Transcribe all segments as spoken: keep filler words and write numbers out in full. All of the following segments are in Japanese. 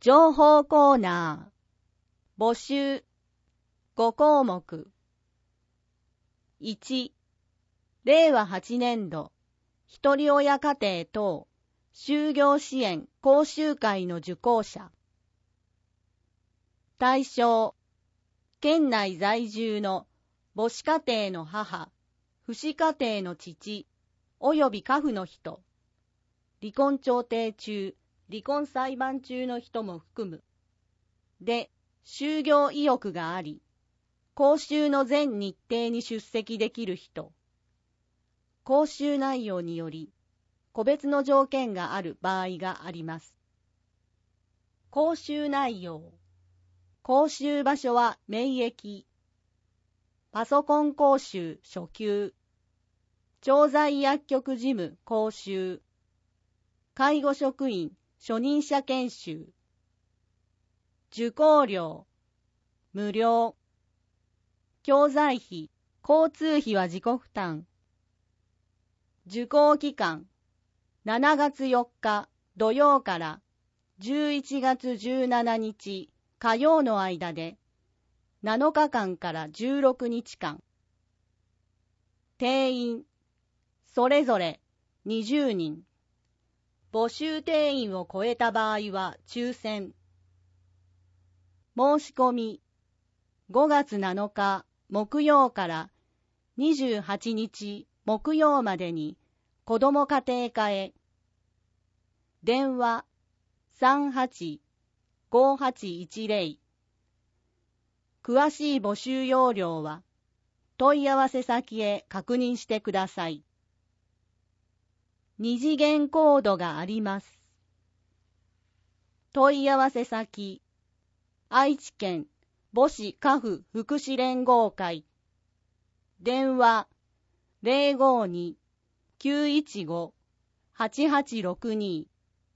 情報コーナー。募集。ご項目。いち、れいわはちねんど、ひとり親家庭等、就業支援講習会の受講者。対象、県内在住の母子家庭の母、父子家庭の父、および家父の人、離婚調停中、離婚裁判中の人も含む。で、就業意欲があり、講習の全日程に出席できる人。講習内容により、個別の条件がある場合があります。講習内容。講習場所は名駅。パソコン講習初級。調剤薬局事務講習。介護職員初任者研修。受講料。無料。教材費、交通費は自己負担。受講期間、しちがつよっか土曜からじゅういちがつじゅうしちにち火曜の間で、なのかかんからじゅうろくにちかん。定員、それぞれにじゅうにん。募集定員を超えた場合は抽選。申し込み、ごがつなのか木曜からにじゅうはちにち木曜までに子ども家庭課へ。電話 さんはちごはちいちぜろ。詳しい募集要領は問い合わせ先へ確認してください。二次元コードがあります。問い合わせ先、愛知県母子家父福祉連合会。電話 ゼロごに きゅういちご はちはちろくに。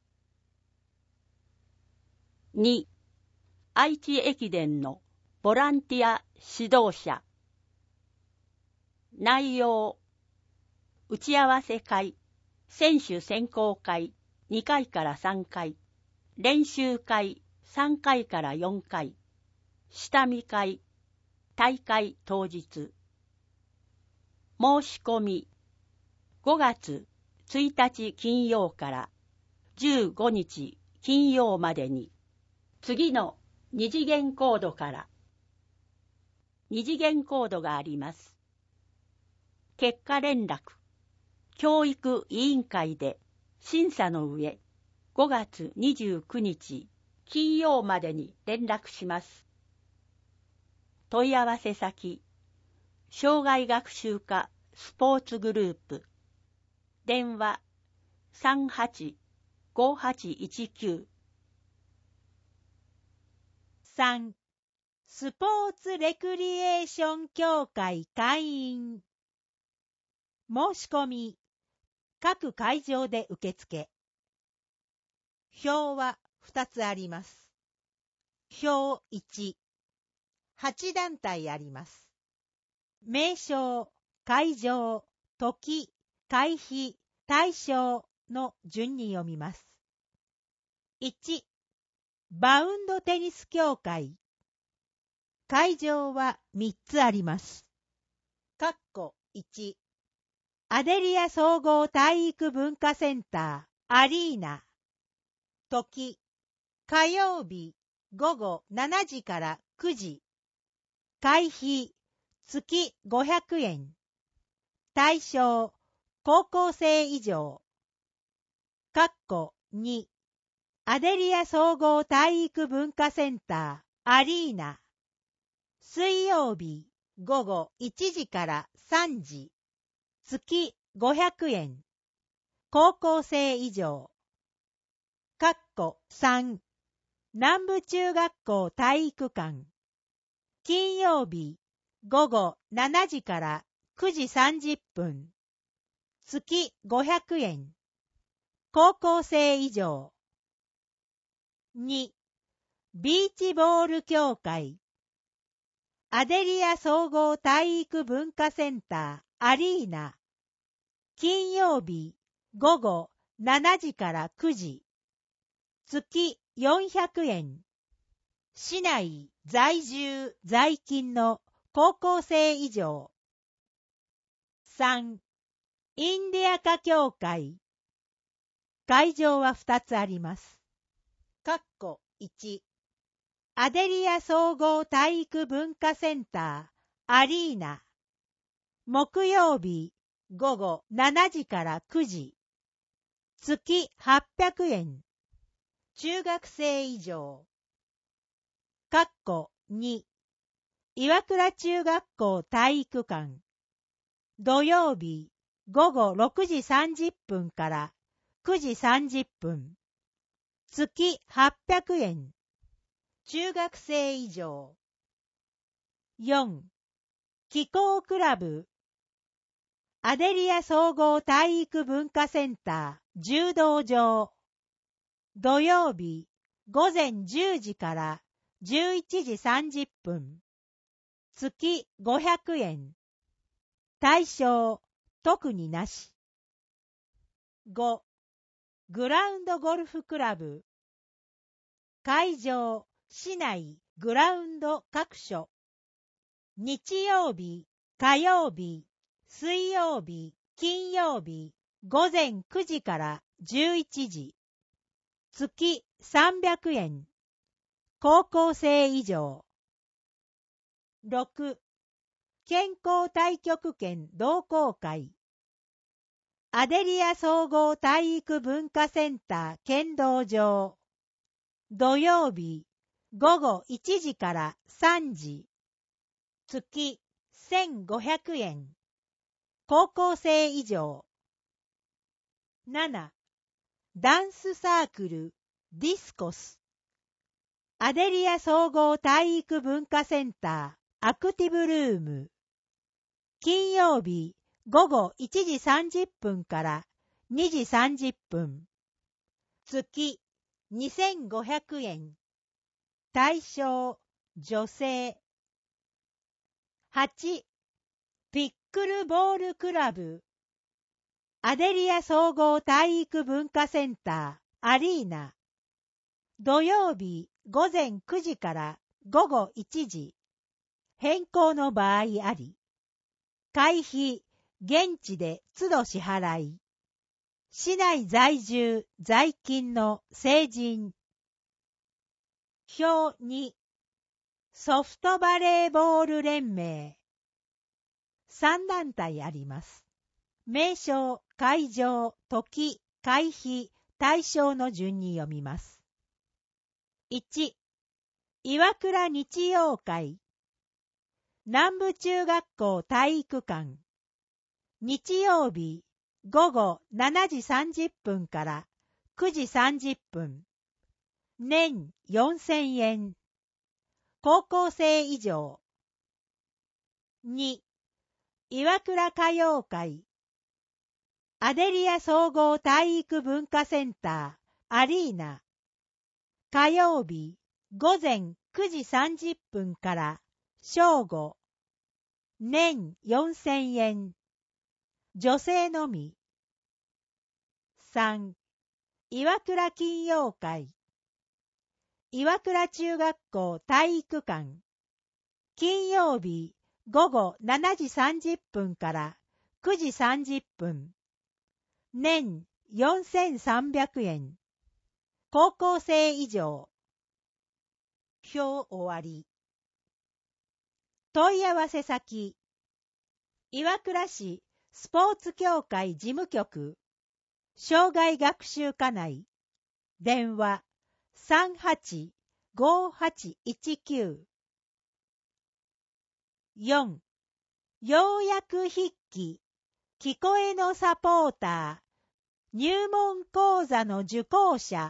に、愛知駅伝のボランティア指導者。内容、打ち合わせ会、選手選考会にかいからさんかい、練習会さんかいからよんかい、下見会、大会当日。申し込み、ごがつついたち金曜からじゅうごにち金曜までに、次の二次元コードから二次元コードがあります。結果連絡、教育委員会で審査の上、ごがつにじゅうくにち金曜までに連絡します。問い合わせ先、障害学習科スポーツグループ。電話 さんはちごはちいちきゅう。 さん. スポーツレクリエーション協会会員。申し込み、各会場で受付。表はふたつあります。表いち、はちだんたいあります。名称、会場、時、会費、対象の順に読みます。いち、バウンドテニス協会。会場はみっつあります。括弧いち、アデリア総合体育文化センターアリーナ。時、火曜日ごごしちじからくじ。会費、月ごひゃくえん。対象、高校生以上。括弧に、アデリア総合体育文化センターアリーナ。水曜日ごごいちじからさんじ。月ごひゃくえん。高校生以上。括弧さん、南部中学校体育館。金曜日ごごしちじからくじさんじゅっぷん。月ごひゃくえん。高校生以上。に、ビーチボール協会。アデリア総合体育文化センターアリーナ。金曜日ごごしちじからくじ。月よんひゃくえん。市内在住在勤の高校生以上。さん、インディアカ協会。会場はふたつあります。括弧いち、アデリア総合体育文化センターアリーナ。木曜日午後しちじからくじ。月はっぴゃくえん。中学生以上。括弧に、岩倉中学校体育館。土曜日午後ろくじさんじゅっぷんからくじさんじゅっぷん。月はっぴゃくえん。中学生以上。よん、気候クラブ。アデリア総合体育文化センター柔道場。土曜日午前じゅうじからじゅういちじさんじゅっぷん。月ごひゃくえん。対象特になし。ご、グラウンドゴルフクラブ。会場市内グラウンド各所。日曜日火曜日水曜日金曜日午前くじからじゅういちじ。月さんびゃくえん。高校生以上。ろく、健康太極拳同好会。アデリア総合体育文化センター剣道場。土曜日午後いちじからさんじ。月せんごひゃくえん。高校生以上。なな、ダンスサークルディスコス。アデリア総合体育文化センターアクティブルーム。金曜日午後いちじさんじゅっぷんからにじさんじゅっぷん。月にせんごひゃくえん。対象女性。はち、ピックルボールクラブ。アデリア総合体育文化センターアリーナ。土曜日午前くじから午後いちじ。変更の場合あり。会費現地で都度支払い。市内在住在勤の成人。表に、ソフトバレーボール連盟。さん団体あります。名称、会場、時、会費、対象の順に読みます。いち、岩倉日曜会。南部中学校体育館。日曜日午後しちじさんじゅっぷんからくじさんじゅっぷん。年よんせんえん。高校生以上。に、岩倉歌謡会。アデリア総合体育文化センターアリーナ。火曜日午前くじさんじゅっぷんから正午。年よんせんえん。女性のみ。さん、岩倉金曜会。岩倉中学校体育館。金曜日午後しちじさんじゅっぷんからくじさんじゅっぷん。年よんせんさんびゃくえん。高校生以上。表終わり。問い合わせ先。岩倉市スポーツ協会事務局。生涯学習課内。電話 さんはちごはちいちきゅう。よん、ようやく筆記。聞こえのサポーター。入門講座の受講者。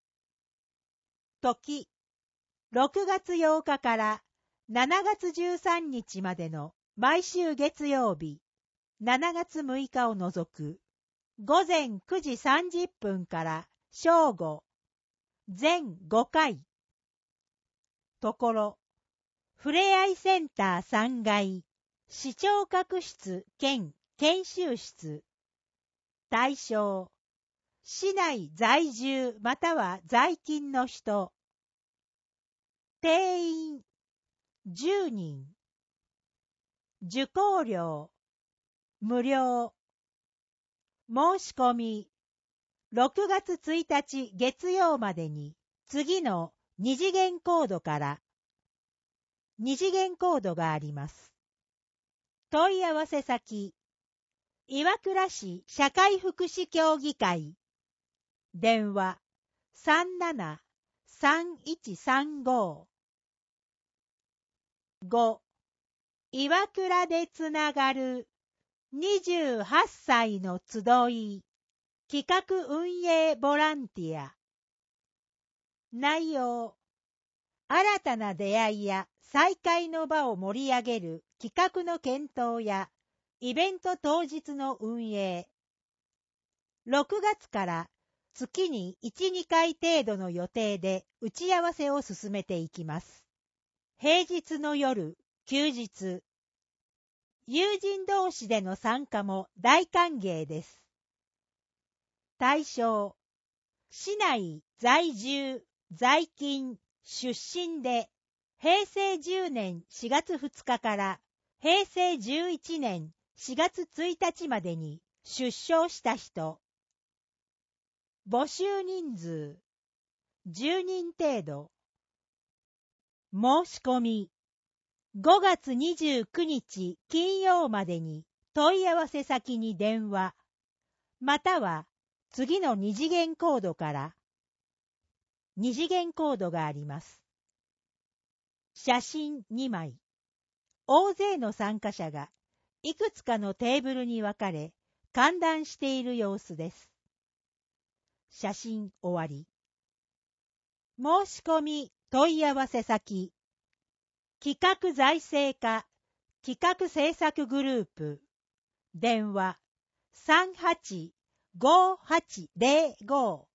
時、ろくがつようかからしちがつじゅうさんにちまでの毎週月曜日、しちがつむいかを除く、午前くじさんじゅっぷんから正午、全ごかい。ところ、ふれあいセンターさんがい、視聴覚室兼研修室。対象、 市内在住または在勤の人。定員じゅうにん。受講料無料。申し込みろくがつついたち月曜までに次の二次元コードから二次元コードがあります。問い合わせ先岩倉市社会福祉協議会電話 さんなな さんいちさんご ご. 岩倉でつながるにじゅうはっさいの集い企画運営ボランティア。内容新たな出会いや再会の場を盛り上げる企画の検討やイベント当日の運営。ろくがつから月にいち、にかい程度の予定で打ち合わせを進めていきます。平日の夜、休日。友人同士での参加も大歓迎です。対象、市内在住、在勤、出身で、へいせいじゅうねんしがつふつかからへいせいじゅういちねんしがつついたちまでに出生した人。募集人数、じゅうにん程度。申し込み、ごがつにじゅうくにち金曜までに問い合わせ先に電話、または次の二次元コードから二次元コードがあります。写真にまい。大勢の参加者がいくつかのテーブルに分かれ歓談している様子です。写真終わり。申し込み問い合わせ先企画財政課企画制作グループ電話 さんはちごはちゼロご